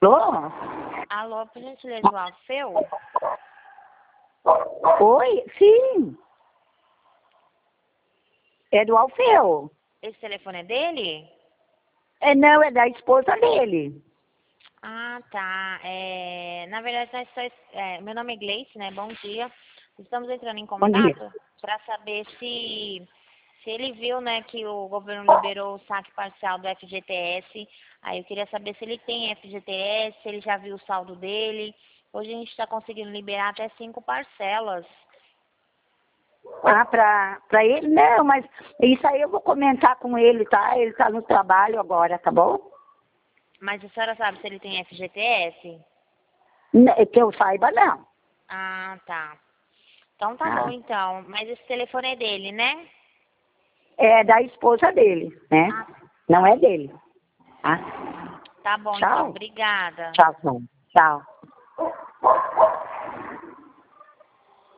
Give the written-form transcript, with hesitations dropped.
Alô? Alô, por gentileza, o Alfeu? Oi? Sim. É do Alfeu. Esse telefone é dele? Não, é da esposa dele. Ah, tá. Na verdade, meu nome é Gleice, né? Bom dia. Estamos entrando em Bom dia. contato para saber se ele viu, né, que o governo liberou o saque parcial do FGTS. Aí eu queria saber se ele tem FGTS, se ele já viu o saldo dele. Hoje a gente está conseguindo liberar até 5 parcelas. Ah, pra ele? Não, mas isso aí eu vou comentar com ele, tá? Ele tá no trabalho agora, tá bom? Mas a senhora sabe se ele tem FGTS? Que eu saiba, não. Ah, tá. Então tá bom, Ah, então. Mas esse telefone é dele, né? é da esposa dele, né? Ah, Não é dele. Tá? tá bom, então. Tchau. Obrigada. Tchau, tchau. Tchau.